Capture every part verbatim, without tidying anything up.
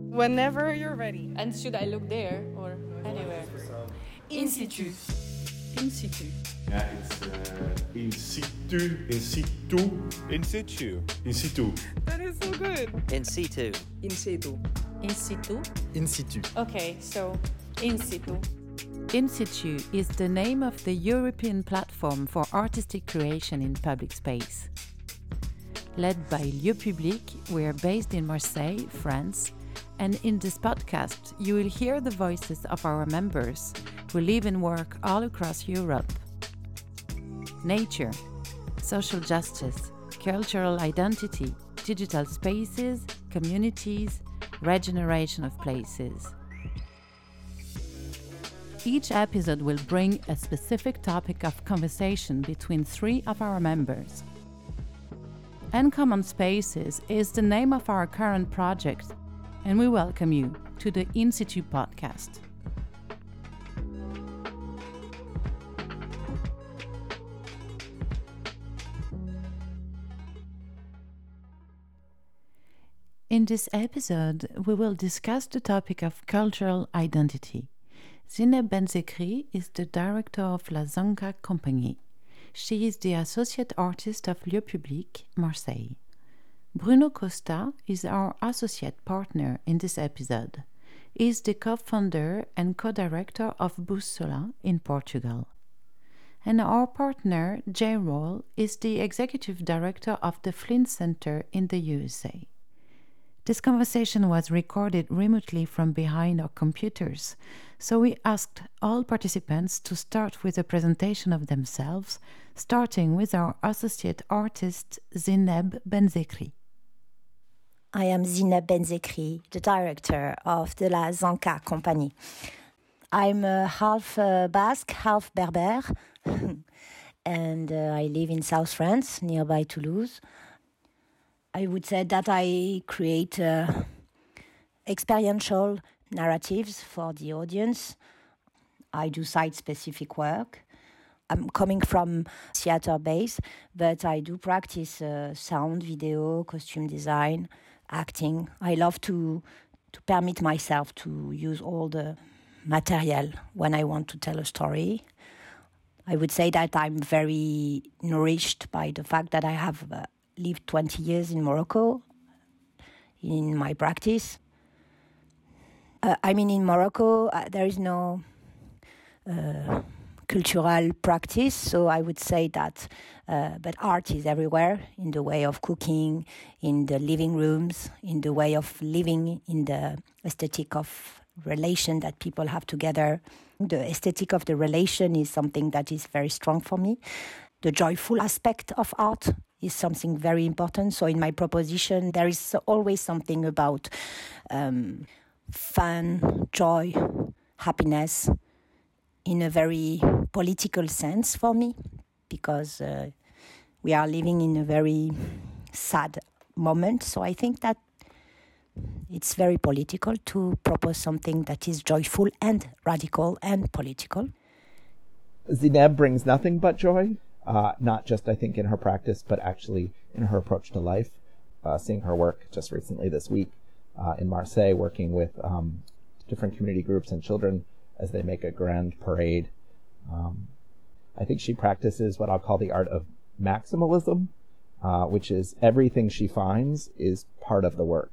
Whenever you're ready. And should I look there or anywhere? In situ. In situ. Yeah, it's uh, in situ, in situ, in situ, in situ. That is so good. In situ. In situ. In situ. In situ. Okay, so in situ. In situ is the name of the European platform for artistic creation in public space. Led by Lieux Publics, we are based in Marseille, France, and in this podcast you will hear the voices of our members who live and work all across Europe. Nature, social justice, cultural identity, digital spaces, communities, regeneration of places. Each episode will bring a specific topic of conversation between three of our members. Uncommon Spaces is the name of our current project, and we welcome you to the In Situ podcast. In this episode, we will discuss the topic of cultural identity. Zineb Benzekri is the director of La Zanka Company. She is the associate artist of Lieux Publics, Marseille. Bruno Costa is our associate partner in this episode. He is the co-founder and co-director of Bussola in Portugal. And our partner, Jay Roll, is the executive director of the Flint Center in the U S A. This conversation was recorded remotely from behind our computers, so we asked all participants to start with a presentation of themselves, starting with our associate artist, Zineb Benzekri. I am Zineb Benzekri, the director of the La Zanka Company. I'm uh, half uh, Basque, half Berber, and uh, I live in South France, nearby Toulouse. I would say that I create uh, experiential narratives for the audience. I do site-specific work. I'm coming from theater base, but I do practice uh, sound, video, costume design, acting. I love to to permit myself to use all the material when I want to tell a story. I would say that I'm very nourished by the fact that I have uh, lived twenty years in Morocco in my practice. Uh, I mean, in Morocco, uh, there is no uh, cultural practice, so I would say that, uh, but art is everywhere, in the way of cooking, in the living rooms, in the way of living, in the aesthetic of relation that people have together. The aesthetic of the relation is something that is very strong for me. The joyful aspect of art is something very important. So in my proposition, there is always something about um, fun, joy, happiness, in a very political sense for me, because uh, we are living in a very sad moment. So I think that it's very political to propose something that is joyful and radical and political. Zineb brings nothing but joy. Uh, not just, I think, in her practice, but actually in her approach to life. Uh, seeing her work just recently this week uh, in Marseille, working with um, different community groups and children as they make a grand parade. Um, I think she practices what I'll call the art of maximalism, uh, which is everything she finds is part of the work.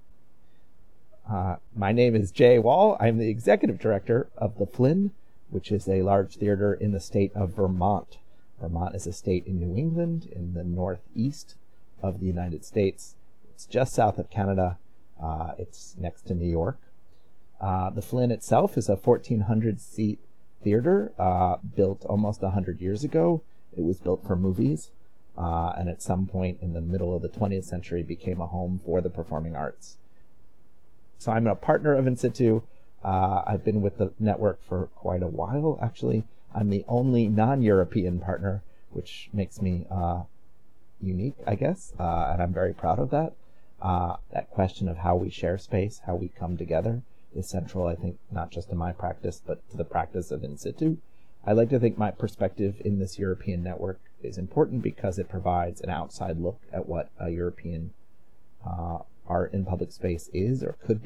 Uh, my name is Jay Wall. I'm the executive director of the Flynn, which is a large theater in the state of Vermont. Vermont is a state in New England, in the northeast of the United States. It's just south of Canada. Uh, it's next to New York. Uh, the Flynn itself is a fourteen hundred seat theater uh, built almost one hundred years ago. It was built for movies, uh, and at some point in the middle of the twentieth century became a home for the performing arts. So I'm a partner of In Situ. Uh, I've been with the network for quite a while, actually. I'm the only non-European partner, which makes me uh, unique, I guess, uh, and I'm very proud of that. Uh, that question of how we share space, how we come together, is central, I think, not just to my practice, but to the practice of In Situ. I like to think my perspective in this European network is important because it provides an outside look at what a European uh, art in public space is or could be.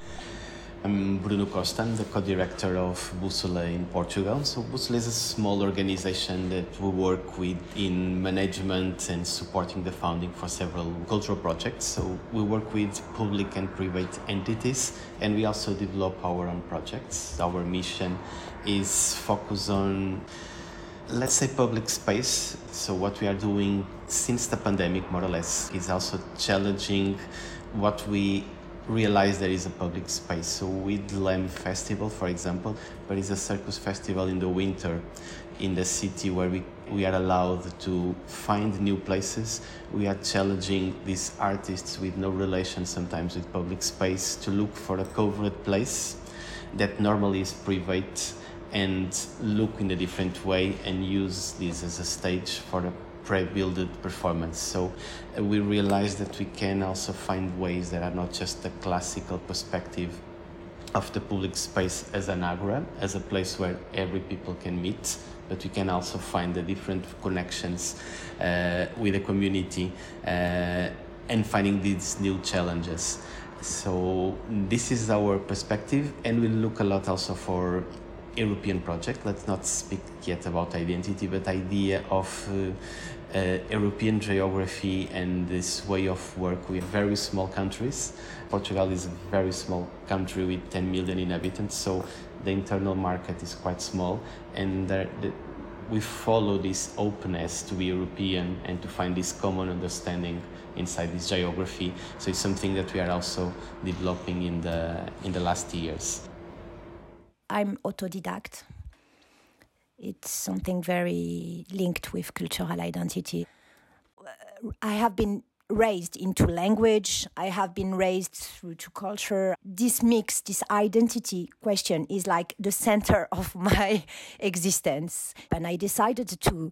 I'm Bruno Costa, I'm the co-director of Bússola in Portugal. So Bússola is a small organization that we work with in management and supporting the funding for several cultural projects. So we work with public and private entities, and we also develop our own projects. Our mission is focus on, let's say, public space. So what we are doing since the pandemic, more or less, is also challenging what we realize there is a public space. So with Lem Festival, for example, there is a circus festival in the winter in the city where we, we are allowed to find new places. We are challenging these artists with no relation sometimes with public space to look for a covered place that normally is private and look in a different way and use this as a stage for a pre-built performance. So uh, we realize that we can also find ways that are not just the classical perspective of the public space as an agora, as a place where every people can meet, but we can also find the different connections uh, with the community uh, and finding these new challenges. So this is our perspective, and we look a lot also for European project. Let's not speak yet about identity, but idea of uh, uh, European geography and this way of work with very small countries. Portugal is a very small country with ten million inhabitants, so the internal market is quite small, and there, the, we follow this openness to be European and to find this common understanding inside this geography. So it's something that we are also developing in the in the last years. I'm autodidact. It's something very linked with cultural identity. I have been raised into language. I have been raised through to culture. This mix, this identity question is like the center of my existence. And I decided to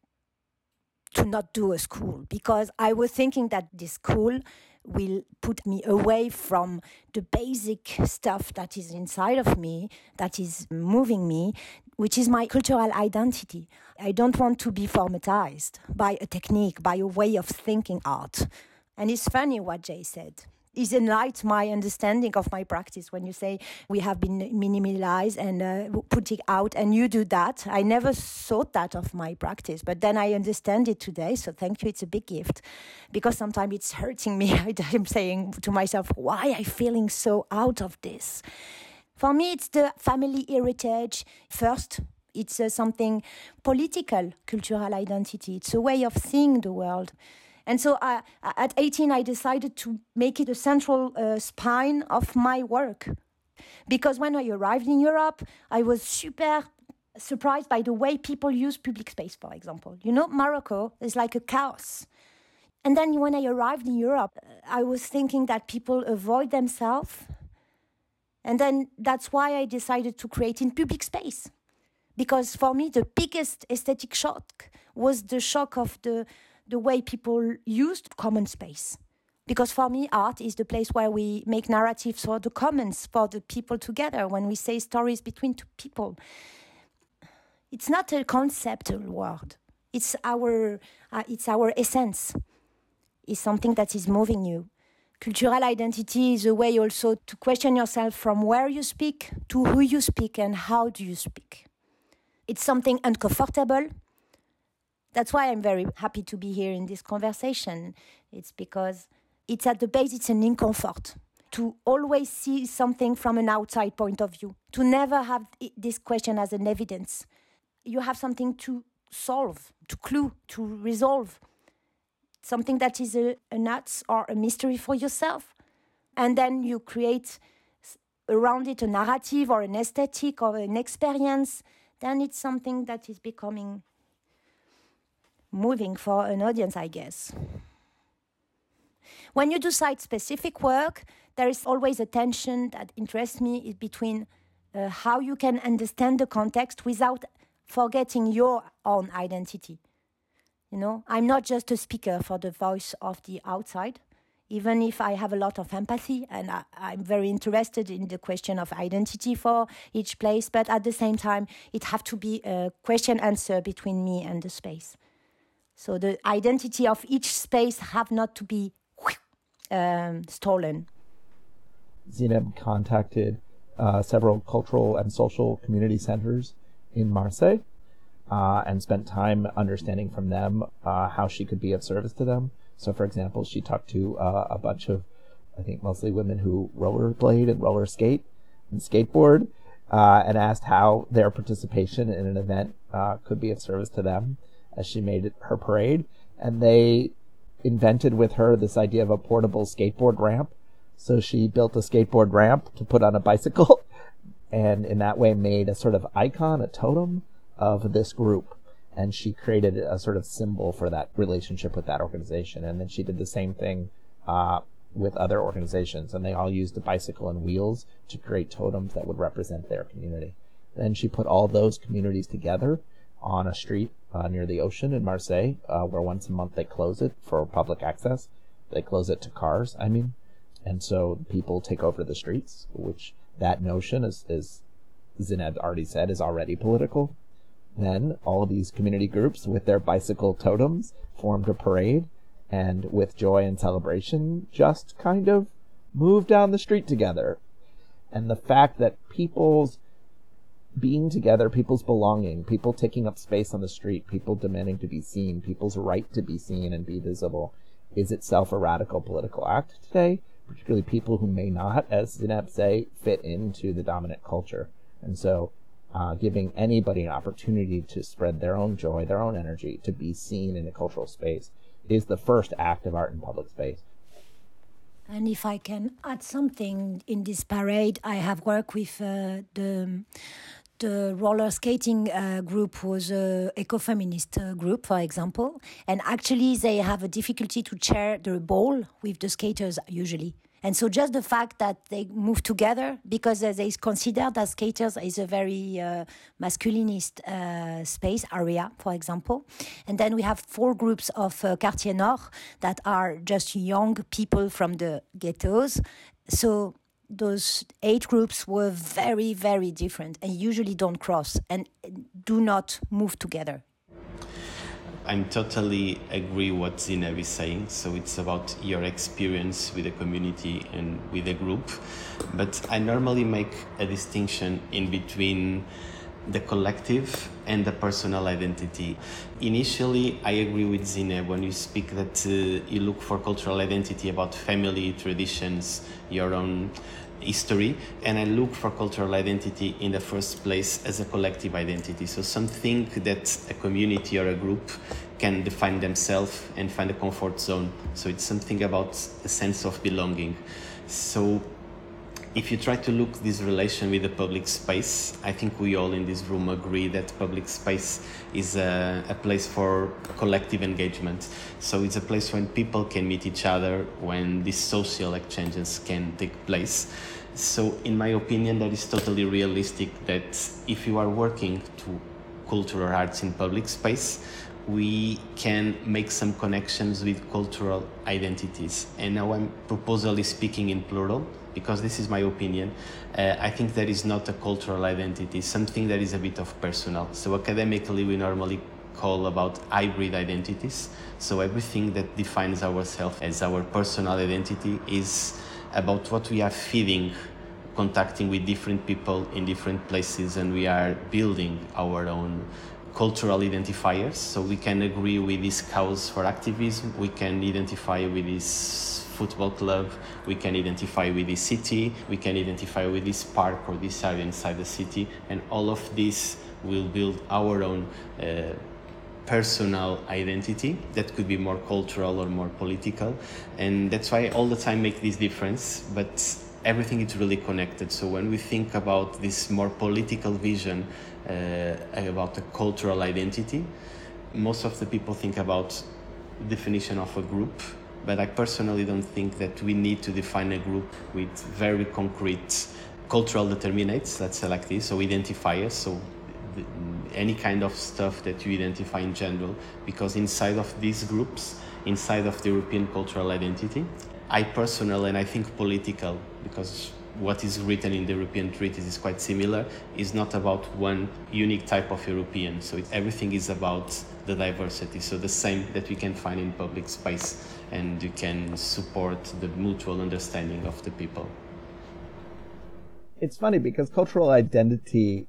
to not do a school because I was thinking that this school will put me away from the basic stuff that is inside of me, that is moving me, which is my cultural identity. I don't want to be formatized by a technique, by a way of thinking art. And it's funny what Jay said. It enlightened my understanding of my practice when you say we have been minimalized and uh, put it out, and you do that. I never thought that of my practice, but then I understand it today, so thank you, it's a big gift. Because sometimes it's hurting me. I'm saying to myself, why am I feeling so out of this? For me, it's the family heritage first. It's uh, something political, cultural identity. It's a way of seeing the world. And so uh, at eighteen, I decided to make it a central uh, spine of my work. Because when I arrived in Europe, I was super surprised by the way people use public space, for example. You know, Morocco is like a chaos. And then when I arrived in Europe, I was thinking that people avoid themselves. And then that's why I decided to create in public space. Because for me, the biggest aesthetic shock was the shock of the the way people used common space. Because for me, art is the place where we make narratives for the commons, for the people together, when we say stories between two people. It's not a conceptual word. It's our, uh, it's our essence. It's something that is moving you. Cultural identity is a way also to question yourself from where you speak, to who you speak, and how do you speak. It's something uncomfortable. That's why I'm very happy to be here in this conversation. It's because it's at the base, it's an incomfort. To always see something from an outside point of view. To never have this question as an evidence. You have something to solve, to clue, to resolve. Something that is a, a nuts or a mystery for yourself. And then you create around it a narrative or an aesthetic or an experience. Then it's something that is becoming moving for an audience, I guess. When you do site-specific work, there is always a tension that interests me between uh, how you can understand the context without forgetting your own identity. You know, I'm not just a speaker for the voice of the outside, even if I have a lot of empathy and I, I'm very interested in the question of identity for each place, but at the same time, it has to be a question-answer between me and the space. So the identity of each space have not to be um, stolen. Zineb contacted uh, several cultural and social community centers in Marseille uh, and spent time understanding from them uh, how she could be of service to them. So, for example, she talked to uh, a bunch of, I think, mostly women who rollerblade and roller skate and skateboard, uh, and asked how their participation in an event uh, could be of service to them as she made it her parade. And they invented with her this idea of a portable skateboard ramp. So she built a skateboard ramp to put on a bicycle and in that way made a sort of icon, a totem of this group. And she created a sort of symbol for that relationship with that organization. And then she did the same thing uh, with other organizations. And they all used a bicycle and wheels to create totems that would represent their community. Then she put all those communities together on a street uh, near the ocean in Marseille, uh, where once a month they close it for public access. They close it to cars, I mean. And so people take over the streets, which that notion, as, as Zineb already said, is already political. Then all of these community groups with their bicycle totems formed a parade and with joy and celebration just kind of moved down the street together. And the fact that people's being together, people's belonging, people taking up space on the street, people demanding to be seen, people's right to be seen and be visible is itself a radical political act today, particularly people who may not, as Zineb say, fit into the dominant culture. And so uh, giving anybody an opportunity to spread their own joy, their own energy, to be seen in a cultural space is the first act of art in public space. And if I can add something in this parade, I have worked with uh, the the roller skating uh, group was an eco-feminist uh, group, for example. And actually, they have a difficulty to share the ball with the skaters usually. And so just the fact that they move together, because uh, they consider that skaters is a very uh, masculinist uh, space area, for example. And then we have four groups of uh, Quartier Nord that are just young people from the ghettos. So those eight groups were very, very different and usually don't cross and do not move together. I'm totally agree what Zineb is saying. So it's about your experience with the community and with the group. But I normally make a distinction in between the collective and the personal identity. Initially, I agree with Zineb when you speak that uh, you look for cultural identity about family, traditions, your own history, and I look for cultural identity in the first place as a collective identity. So something that a community or a group can define themselves and find a comfort zone. So it's something about a sense of belonging. So if you try to look this relation with the public space, I think we all in this room agree that public space is a, a place for collective engagement. So it's a place when people can meet each other, when these social exchanges can take place. So in my opinion, that is totally realistic that if you are working to cultural arts in public space, we can make some connections with cultural identities. And now I'm purposely speaking in plural, because this is my opinion. Uh, I think that is not a cultural identity, something that is a bit of personal. So academically, we normally call about hybrid identities. So everything that defines ourselves as our personal identity is about what we are feeding, contacting with different people in different places, and we are building our own cultural identifiers. So we can agree with this cause for activism, we can identify with this football club, we can identify with this city, we can identify with this park or this area inside the city, and all of this will build our own uh, personal identity that could be more cultural or more political. And that's why I all the time make this difference, but everything is really connected. So when we think about this more political vision uh, about a cultural identity, most of the people think about definition of a group, but I personally don't think that we need to define a group with very concrete cultural determinates, let's say like this, so identifiers, so the, any kind of stuff that you identify in general, because inside of these groups, inside of the European cultural identity, I personally, and I think political, because what is written in the European treaties is quite similar, is not about one unique type of European. So it, everything is about the diversity. So the same that we can find in public space, and you can support the mutual understanding of the people. it's funny because cultural identity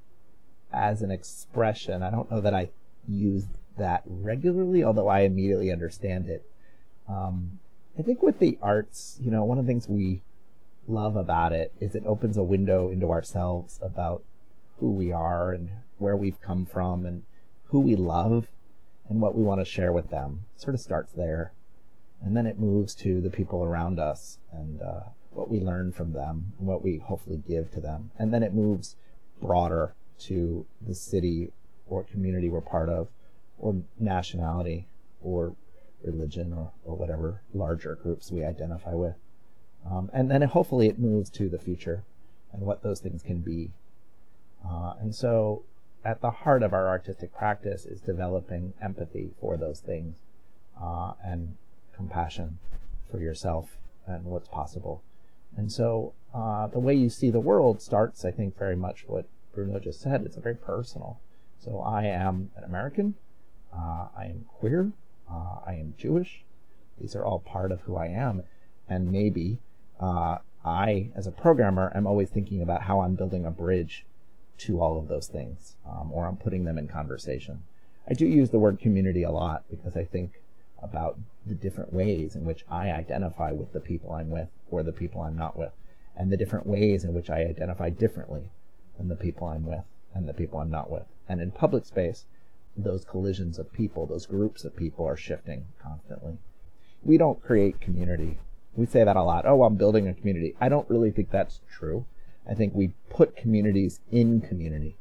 as an expression, I don't know that I use that regularly, although I immediately understand it. Um, I think with the arts, you know, one of the things we love about it is it opens a window into ourselves about who we are and where we've come from and who we love and what we want to share with them. It sort of starts there. And then it moves to the people around us and uh, what we learn from them and what we hopefully give to them. And then it moves broader to the city or community we're part of, or nationality, or religion, or, or whatever larger groups we identify with. Um, and then hopefully it moves to the future and what those things can be. Uh, and so at the heart of our artistic practice is developing empathy for those things uh, and compassion for yourself and what's possible. And so uh, the way you see the world starts, I think, very much what Bruno just said. It's very personal. So I am an American. Uh, I am queer. Uh, I am Jewish. These are all part of who I am. And maybe uh, I, as a programmer, am always thinking about how I'm building a bridge to all of those things, um, or I'm putting them in conversation. I do use the word community a lot because I think about the different ways in which I identify with the people I'm with or the people I'm not with, and the different ways in which I identify differently than the people I'm with and the people I'm not with. And in public space, those collisions of people, those groups of people are shifting constantly. We don't create community. We say that a lot. Oh, I'm building a community. I don't really think that's true. I think we put communities in community.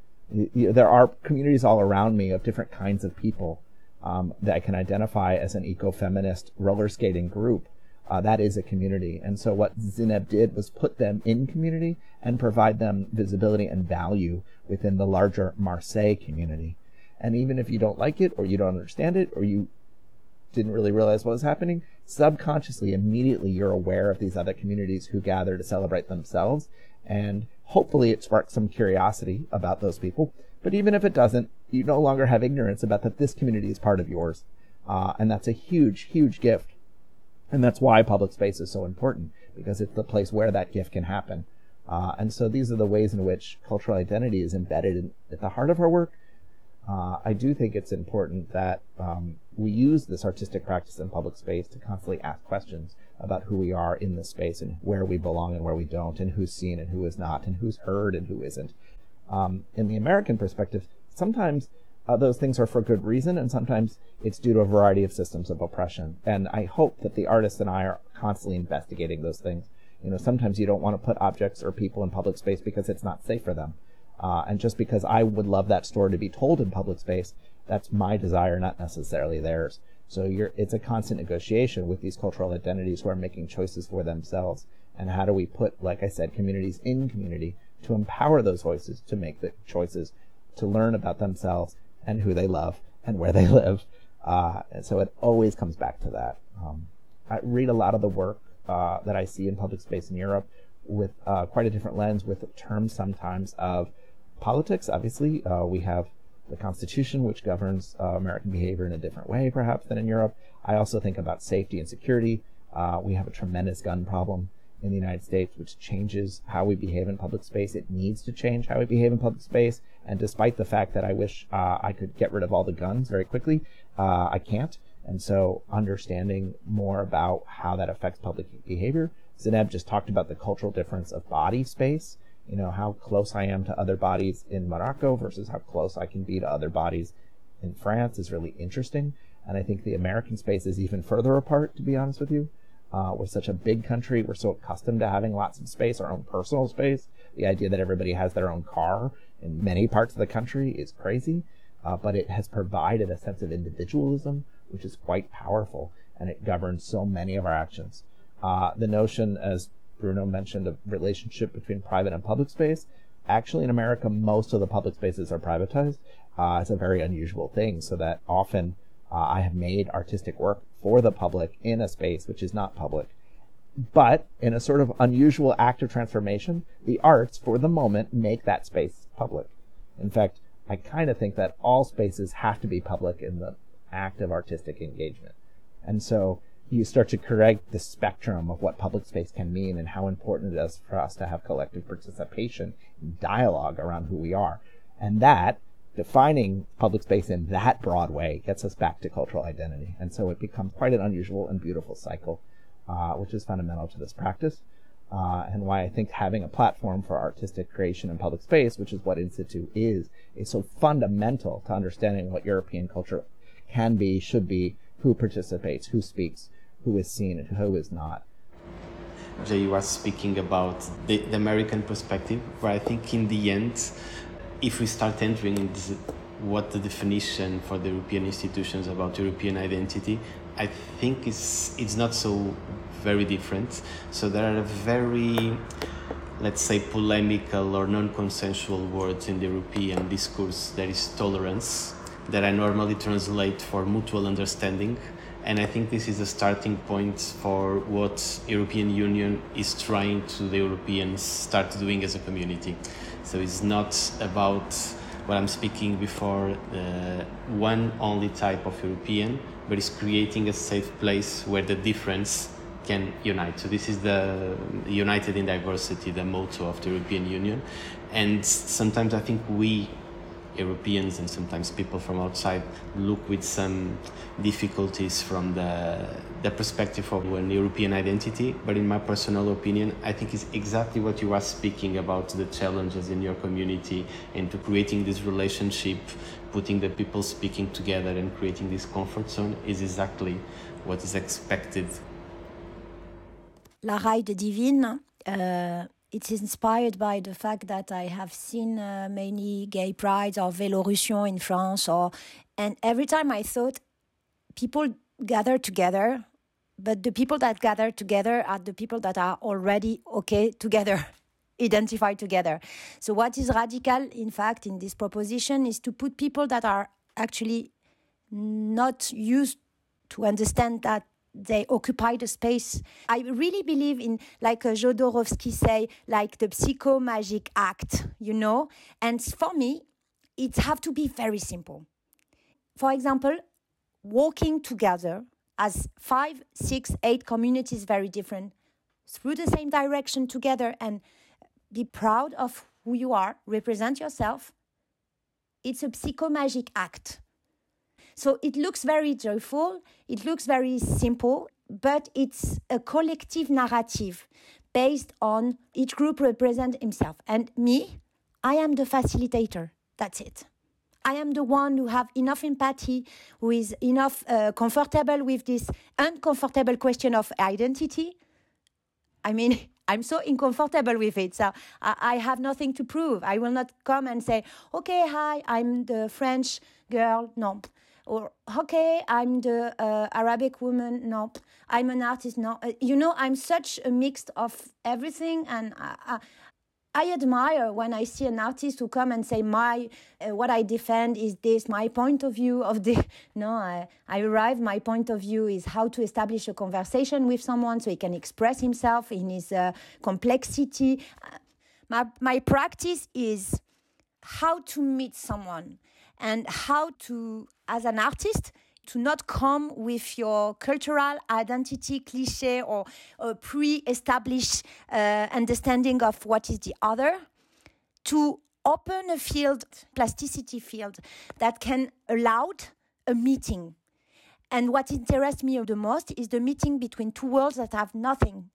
There are communities all around me of different kinds of people um, that I can identify as an eco-feminist roller skating group. Uh, that is a community. And so what Zineb did was put them in community and provide them visibility and value within the larger Marseille community. And even if you don't like it or you don't understand it or you didn't really realize what was happening, subconsciously, immediately you're aware of these other communities who gather to celebrate themselves. And hopefully it sparks some curiosity about those people. But even if it doesn't, you no longer have ignorance about that this community is part of yours. Uh, and that's a huge, huge gift. And that's why public space is so important, because it's the place where that gift can happen. Uh, and so these are the ways in which cultural identity is embedded in, at the heart of our work. Uh, I do think it's important that um, we use this artistic practice in public space to constantly ask questions about who we are in this space and where we belong and where we don't, and who's seen and who is not, and who's heard and who isn't. Um, in the American perspective, sometimes uh, those things are for good reason, and sometimes it's due to a variety of systems of oppression. And I hope that the artists and I are constantly investigating those things. You know, sometimes you don't want to put objects or people in public space because it's not safe for them. Uh, and just because I would love that story to be told in public space, that's my desire, not necessarily theirs. So you're, it's a constant negotiation with these cultural identities who are making choices for themselves. And how do we put, like I said, communities in community to empower those voices to make the choices, to learn about themselves and who they love and where they live. Uh, and so it always comes back to that. Um, I read a lot of the work uh, that I see in public space in Europe with uh, quite a different lens, with terms sometimes of politics. Obviously, uh, we have the Constitution, which governs uh, American behavior in a different way, perhaps, than in Europe. I also think about safety and security. Uh, we have a tremendous gun problem in the United States, which changes how we behave in public space. It needs to change how we behave in public space. And despite the fact that I wish uh, I could get rid of all the guns very quickly, uh, I can't. And so understanding more about how that affects public behavior. Zineb just talked about the cultural difference of body space. You know, how close I am to other bodies in Morocco versus how close I can be to other bodies in France is really interesting. And I think the American space is even further apart, to be honest with you. Uh, we're such a big country. We're so accustomed to having lots of space, our own personal space. The idea that everybody has their own car in many parts of the country is crazy. Uh, but it has provided a sense of individualism, which is quite powerful. And it governs so many of our actions. Uh, the notion, as Bruno mentioned, a relationship between private and public space. Actually, in America, most of the public spaces are privatized. Uh, it's a very unusual thing, so that often uh, I have made artistic work for the public in a space which is not public. But in a sort of unusual act of transformation, the arts, for the moment, make that space public. In fact, I kind of think that all spaces have to be public in the act of artistic engagement. And so you start to create the spectrum of what public space can mean and how important it is for us to have collective participation and dialogue around who we are. And that, defining public space in that broad way, gets us back to cultural identity. And so it becomes quite an unusual and beautiful cycle, uh, which is fundamental to this practice, uh, and why I think having a platform for artistic creation in public space, which is what Institu is, is so fundamental to understanding what European culture can be, should be, who participates, who speaks, who is seen, and who is not. Jay was speaking about the, the American perspective, where I think in the end, if we start entering in this, what the definition for the European institutions about European identity, I think it's, it's not so very different. So there are very, let's say, polemical or non-consensual words in the European discourse. There is tolerance, that I normally translate for mutual understanding. And I think this is a starting point for what European Union is trying to the Europeans start doing as a community. So it's not about what I'm speaking before, uh, one only type of European, but it's creating a safe place where the difference can unite. So this is the United in Diversity, the motto of the European Union. And sometimes I think we Europeans and sometimes people from outside look with some difficulties from the, the perspective of an European identity. But in my personal opinion, I think it's exactly what you are speaking about, the challenges in your community and to creating this relationship, putting the people speaking together and creating this comfort zone is exactly what is expected. La Ride Divine, uh, it's inspired by the fact that I have seen uh, many gay prides or Vélorussion in France, or and every time I thought people gather together, but the people that gather together are the people that are already okay together, identified together. So what is radical, in fact, in this proposition is to put people that are actually not used to understand that they occupy the space. I really believe in, like uh, Jodorowsky say, like the psycho-magic act, you know? And for me, it have to be very simple. For example, walking together as five, six, eight communities very different, through the same direction together and be proud of who you are, represent yourself. It's a psycho-magic act. So it looks very joyful, it looks very simple, but it's a collective narrative based on each group represent himself. And me, I am the facilitator. That's it. I am the one who have enough empathy, who is enough uh, comfortable with this uncomfortable question of identity. I mean, I'm so uncomfortable with it, so I, I have nothing to prove. I will not come and say, okay, hi, I'm the French girl. No. Or, okay, I'm the uh, Arabic woman. No, I'm an artist. No, uh, you know, I'm such a mix of everything. And I, I, I admire when I see an artist who come and say, my, uh, what I defend is this, my point of view of the, no, I, I arrive, my point of view is how to establish a conversation with someone so he can express himself in his uh, complexity. Uh, my, my practice is how to meet someone. And how to, as an artist, to not come with your cultural identity cliché or a pre-established uh, understanding of what is the other, to open a field, plasticity field, that can allow a meeting. And what interests me the most is the meeting between two worlds that have nothing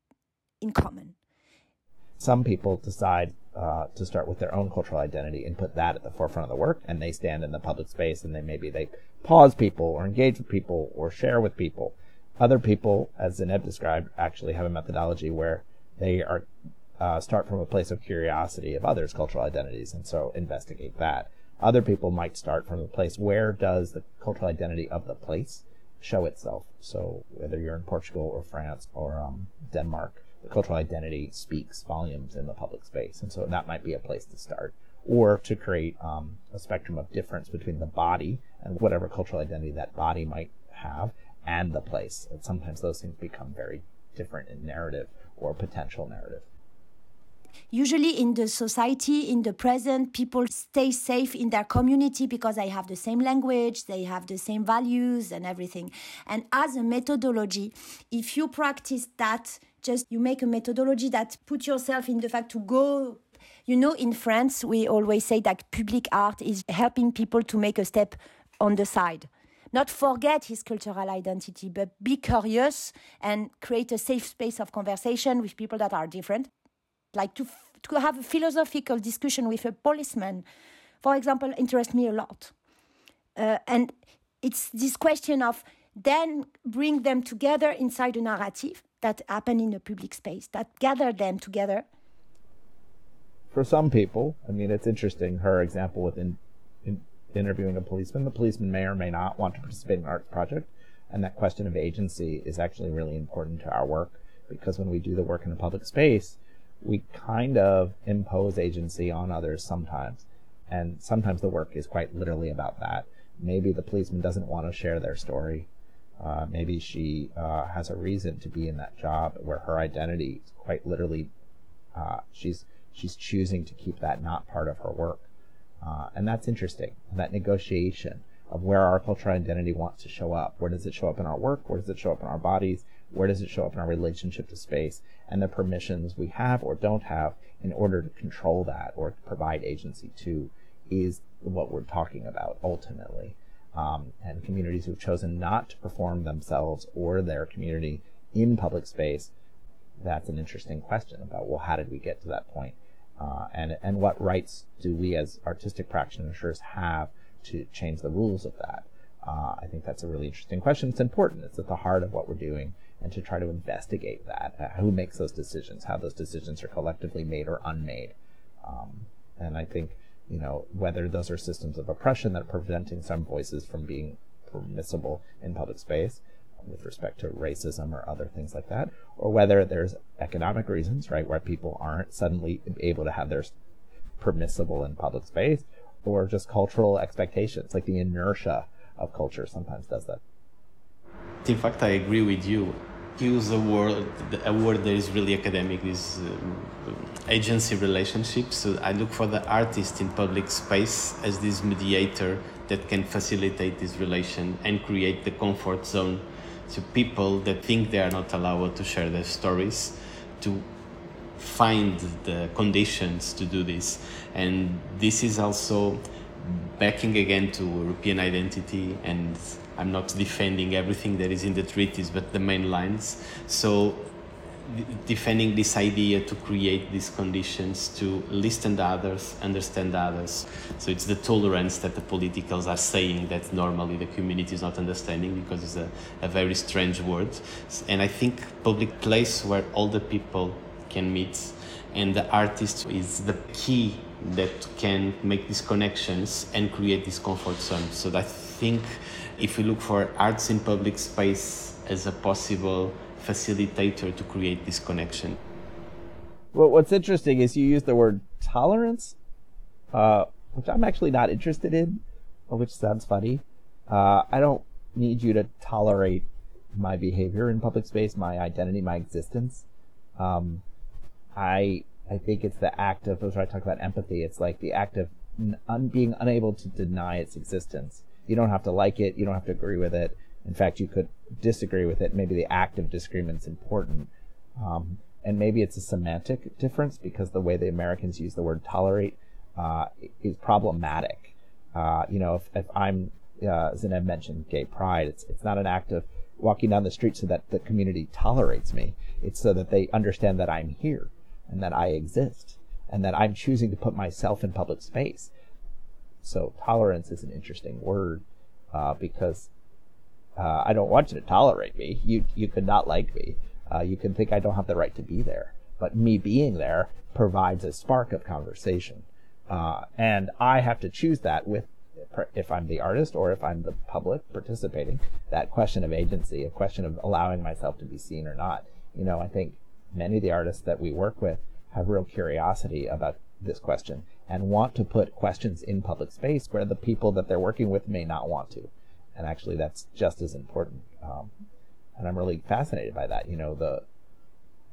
in common. Some people decide uh, to start with their own cultural identity and put that at the forefront of the work, and they stand in the public space and they maybe they pause people or engage with people or share with people. Other people, as Zineb described, actually have a methodology where they are uh, start from a place of curiosity of others' cultural identities and so investigate that. Other people might start from a place where does the cultural identity of the place show itself. So whether you're in Portugal or France or um, Denmark, the cultural identity speaks volumes in the public space. And so that might be a place to start. Or to create um, a spectrum of difference between the body and whatever cultural identity that body might have and the place. And sometimes those things become very different in narrative or potential narrative. Usually in the society, in the present, people stay safe in their community because they have the same language, they have the same values and everything. And as a methodology, if you practice that, just you make a methodology that put yourself in the fact to go. You know, in France, we always say that public art is helping people to make a step on the side. Not forget his cultural identity, but be curious and create a safe space of conversation with people that are different. Like to to have a philosophical discussion with a policeman, for example, interests me a lot. Uh, and it's this question of then bring them together inside a narrative that happen in a public space, that gather them together. For some people, I mean, it's interesting, her example with in, in interviewing a policeman, the policeman may or may not want to participate in an art project, and that question of agency is actually really important to our work, because when we do the work in a public space, we kind of impose agency on others sometimes, and sometimes the work is quite literally about that. Maybe the policeman doesn't want to share their story. Uh, maybe she uh, has a reason to be in that job where her identity is quite literally, uh, she's she's choosing to keep that not part of her work. Uh, and that's interesting, that negotiation of where our cultural identity wants to show up. Where does it show up in our work? Where does it show up in our bodies? Where does it show up in our relationship to space? And the permissions we have or don't have in order to control that or to provide agency to is what we're talking about ultimately. Um, and communities who've chosen not to perform themselves or their community in public space, that's an interesting question about, well, how did we get to that point? Uh, and, and what rights do we as artistic practitioners have to change the rules of that? Uh, I think that's a really interesting question. It's important. It's at the heart of what we're doing, and to try to investigate that. Uh, who makes those decisions? How those decisions are collectively made or unmade. Um, and I think, you know, whether those are systems of oppression that are preventing some voices from being permissible in public space with respect to racism or other things like that, or whether there's economic reasons, right, where people aren't suddenly able to have theirs permissible in public space, or just cultural expectations, like the inertia of culture sometimes does that. In fact, I agree with you. Use a word, a word that is really academic, is uh, agency relationships. So I look for the artist in public space as this mediator that can facilitate this relation and create the comfort zone to people that think they are not allowed to share their stories, to find the conditions to do this. And this is also backing again to European identity, and I'm not defending everything that is in the treaties, but the main lines. So d- defending this idea to create these conditions to listen to others, understand others. So it's the tolerance that the politicals are saying that normally the community is not understanding, because it's a, a very strange word. And I think public place where all the people can meet, and the artist is the key that can make these connections and create this comfort zone. So I think if we look for arts in public space as a possible facilitator to create this connection. Well, what's interesting is you use the word tolerance, uh, which I'm actually not interested in, which sounds funny. Uh, I don't need you to tolerate my behavior in public space, my identity, my existence. Um, I I think it's the act of, as I talk about empathy, it's like the act of un- being unable to deny its existence. You don't have to like it. You don't have to agree with it. In fact, you could disagree with it. Maybe the act of disagreement is important. Um, and maybe it's a semantic difference, because the way the Americans use the word tolerate uh, is problematic. Uh, you know, if, if I'm, uh, Zineb mentioned gay pride, it's it's not an act of walking down the street so that the community tolerates me. It's so that they understand that I'm here and that I exist and that I'm choosing to put myself in public space. So tolerance is an interesting word uh, because uh, I don't want you to tolerate me. You you could not like me. Uh, you can think I don't have the right to be there. But me being there provides a spark of conversation. Uh, and I have to choose that with, if I'm the artist or if I'm the public participating, that question of agency, a question of allowing myself to be seen or not. You know, I think many of the artists that we work with have real curiosity about this question and want to put questions in public space where the people that they're working with may not want to. And actually that's just as important. Um, and I'm really fascinated by that. You know, the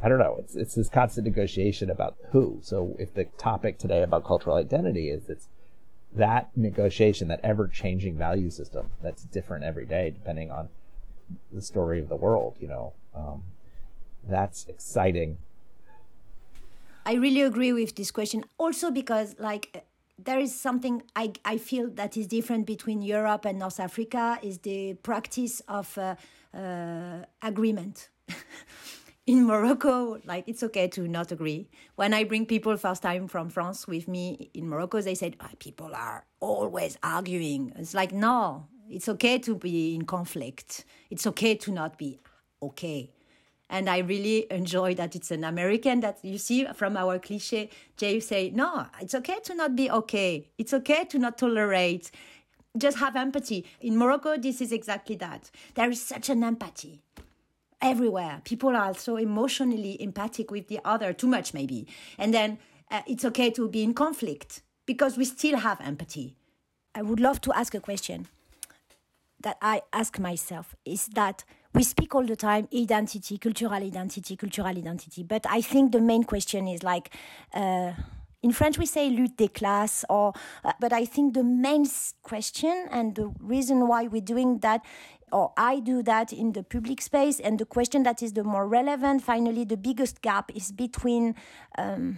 I don't know, it's it's this constant negotiation about who. So if the topic today about cultural identity is it's that negotiation, that ever-changing value system that's different every day depending on the story of the world, you know, um, that's exciting. I really agree with this question. Also because, like, there is something I, I feel that is different between Europe and North Africa is the practice of uh, uh, agreement. In Morocco, like, it's okay to not agree. When I bring people first time from France with me in Morocco, they said, oh, people are always arguing. It's like, no, it's okay to be in conflict. It's okay to not be okay. And I really enjoy that it's an American that you see from our cliche, Jay say, no, it's okay to not be okay. It's okay to not tolerate. Just have empathy. In Morocco, this is exactly that. There is such an empathy. Everywhere. People are so emotionally empathic with the other, too much maybe. And then uh, it's okay to be in conflict because we still have empathy. I would love to ask a question that I ask myself, is that we speak all the time identity, cultural identity, cultural identity. But I think the main question is like, uh, in French we say lutte des classes, or, uh, but I think the main question and the reason why we're doing that, or I do that in the public space, and the question that is the more relevant, finally, the biggest gap is between um,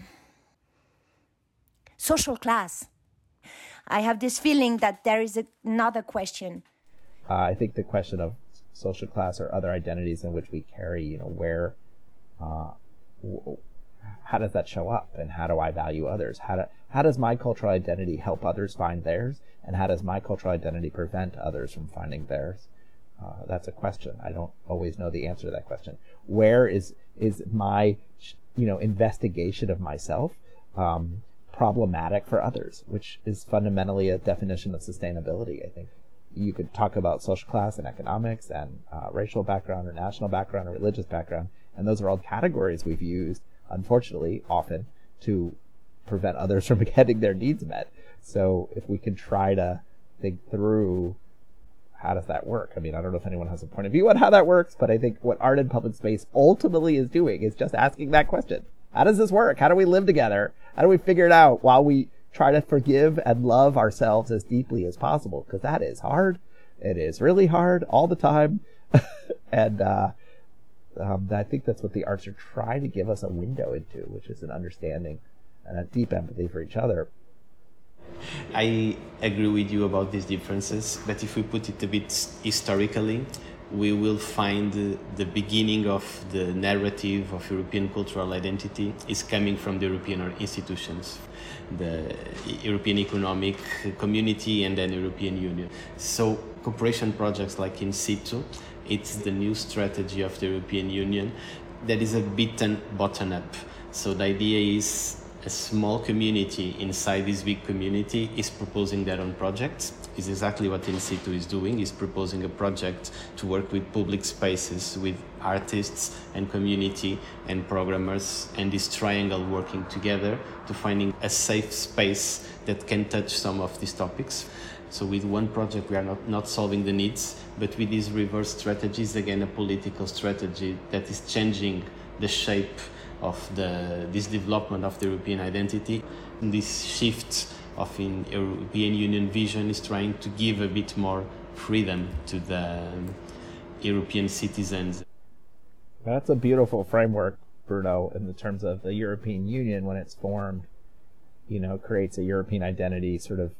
social class. I have this feeling that there is a, another question. Uh, I think the question of social class or other identities in which we carry, you know, where, uh, w- how does that show up, and how do I value others? How do, how does my cultural identity help others find theirs, and how does my cultural identity prevent others from finding theirs? Uh, that's a question. I don't always know the answer to that question. Where is is my, you know, investigation of myself um, problematic for others, which is fundamentally a definition of sustainability, I think. You could talk about social class and economics and uh, racial background or national background or religious background, and those are all categories we've used, unfortunately, often to prevent others from getting their needs met. So if we can try to think through how does that work? I mean, I don't know if anyone has a point of view on how that works, but I think what art in public space ultimately is doing is just asking that question. How does this work? How do we live together? How do we figure it out while we try to forgive and love ourselves as deeply as possible? Because that is hard. It is really hard all the time. and uh, um, I think that's what the arts are trying to give us a window into, which is an understanding and a deep empathy for each other. I agree with you about these differences, but if we put it a bit historically, we will find the, the beginning of the narrative of European cultural identity is coming from the European institutions, the European Economic Community and then European Union. So cooperation projects like In Situ, it's the new strategy of the European Union that is a bit bottom-up. So the idea is a small community inside this big community is proposing their own projects. Is exactly what In Situ is doing, is proposing a project to work with public spaces, with artists and community and programmers, and this triangle working together to finding a safe space that can touch some of these topics. So with one project we are not, not solving the needs, but with these reverse strategies, again a political strategy that is changing the shape of the this development of the European identity. And this shift of in European Union vision is trying to give a bit more freedom to the European citizens. That's a beautiful framework, Bruno, in the terms of the European Union when it's formed, you know, creates a European identity sort of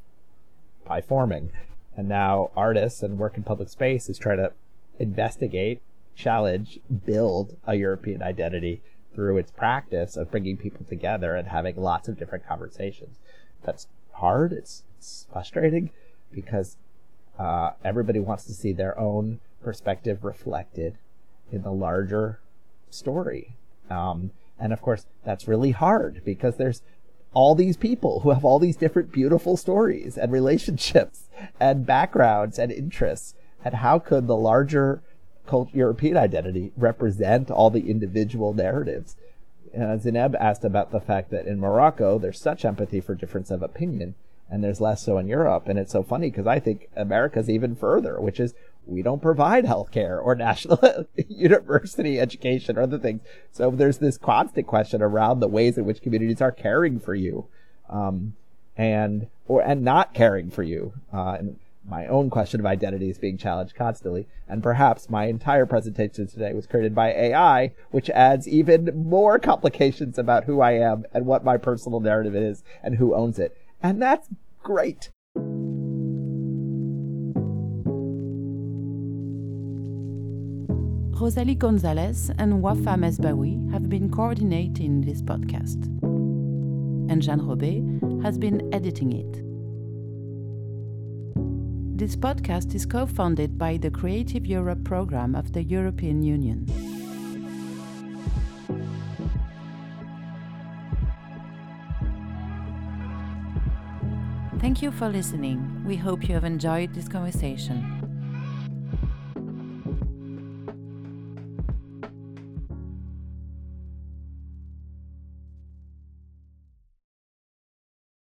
by forming. And now artists and work in public space is trying to investigate, challenge, build a European identity through its practice of bringing people together and having lots of different conversations. That's hard. It's, it's frustrating because uh, everybody wants to see their own perspective reflected in the larger story. Um, and of course, that's really hard because there's all these people who have all these different beautiful stories and relationships and backgrounds and interests. And how could the larger cult- European identity represent all the individual narratives? Uh, Zineb asked about the fact that in Morocco, there's such empathy for difference of opinion, and there's less so in Europe. And it's so funny because I think America's even further, which is we don't provide healthcare or national university education or other things. So there's this constant question around the ways in which communities are caring for you, um, and or and not caring for you. Uh, and my own question of identity is being challenged constantly. And perhaps my entire presentation today was created by A I, which adds even more complications about who I am and what my personal narrative is and who owns it. And that's great. Rosalie Gonzalez and Wafa Mesbaoui have been coordinating this podcast, and Jeanne Robet has been editing it. This podcast is co-funded by the Creative Europe program of the European Union. Thank you for listening. We hope you have enjoyed this conversation.